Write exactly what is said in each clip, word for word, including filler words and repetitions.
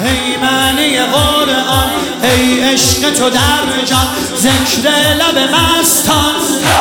ای معنی قرآن، ای عشق تو در جان، ذکر لب مستان.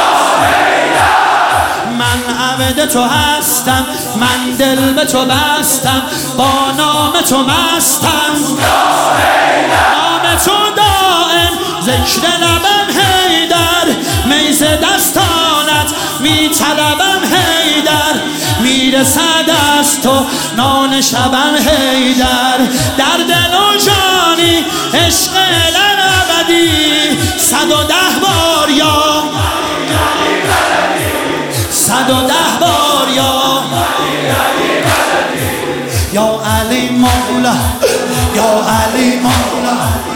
من عبد تو هستم، من دل به تو بستم، با نام تو مستم. نام تو دائم، ذکر لبم حیدر، میز دستانت می طلبم حیدر، میرسد از تو نان شبم حیدر. در دل و جانی عشق الابدی، صد و ده بار یا صد و ده بار یا یا علی مولا، یا علی مولا،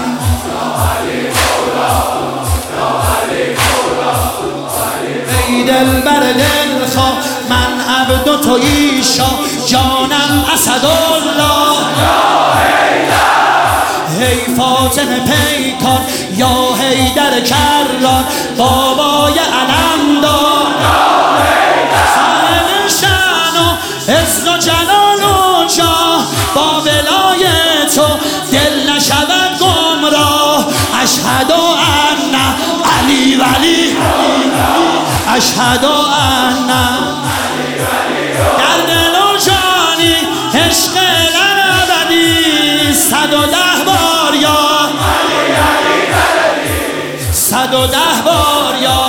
ای دل بر دل خواه، من عبد و تو ایشا، جانم اسدالله. ای فاطمه پیکار، یا حیدر کرار، بابای علمدار، صاحب شأن و عز و جلال و جاه، با ولای تو دل نشود گمراه. اشهد ان علی ولی، اشهد ان در دل و جانی عشق الابدی، صد و ده بار یا صد و ده بار یا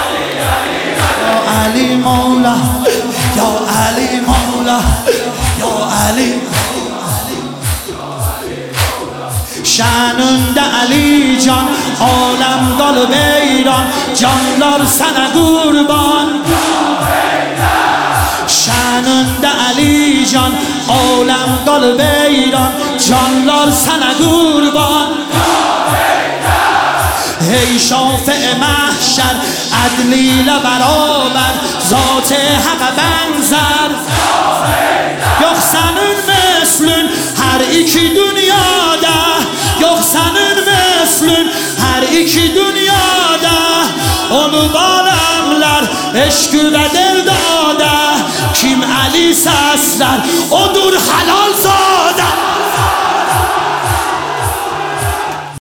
یا علی مولا، یا علی مولا، یا علی. şanında Ali Can, alem dolu beyran, canlar sana kurban. Şanında Ali Can, alem dolu beyran, canlar sana kurban. ای شافع محشر، عدلیل برابر، ذات حق benzer. Yok senin mislin her iki dünyada, yok senin mislin her iki dünyada. Onu alemler eşkü ve